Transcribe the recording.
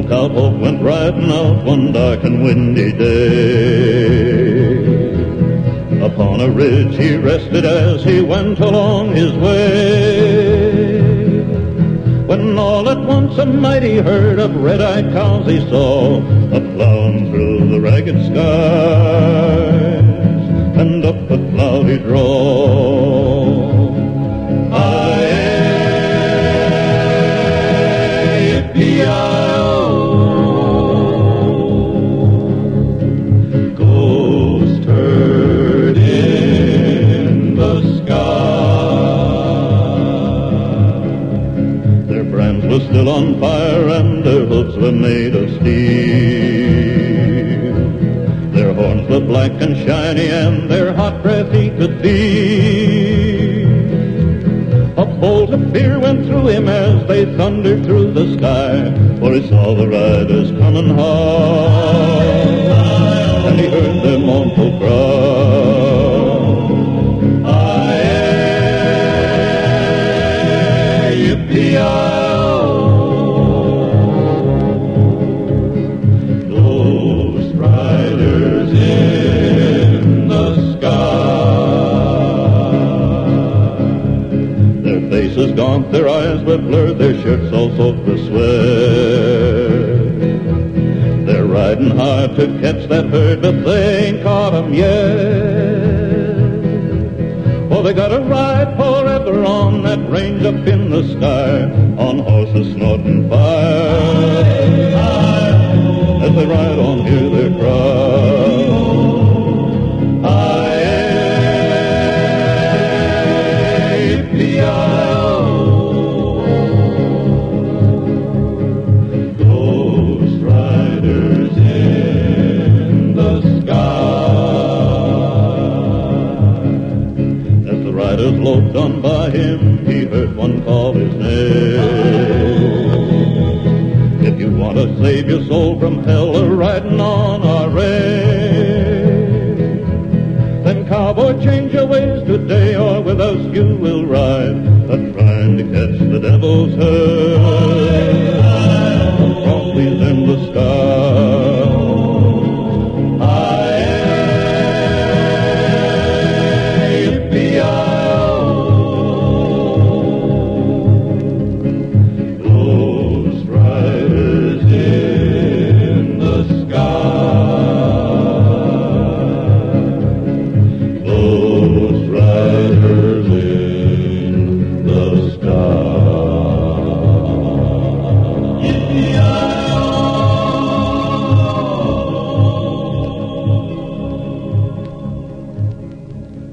cowpoke went riding out one dark and windy day. Upon a ridge he rested as he went along his way, when all at once a mighty herd of red-eyed cows he saw, a-plowing through the ragged skies and up a cloudy draw. Yippee-yi-oh, ghost herd in the sky. Their brands were still on fire and their hooves were made of steel. Their horns were black and shiny and their hot breath he could feel. A bolt of fear went through him as they thundered through the sky, for he saw the riders coming hard, and he heard their mournful cry. Aye, yippee-yi-oh, ghost riders in the sky. Their faces gaunt, their eyes were blurred, their shirts all soaked with sweat. They're riding hard to catch that herd, but they ain't caught 'em yet. For they gotta ride forever on that range up in the sky, on horses snorting fire. As they ride on, hear their cry. Loped on by him, he heard one call his name. If you want to save your soul from hell, riding on our range, then cowboy, change your ways today, or with us you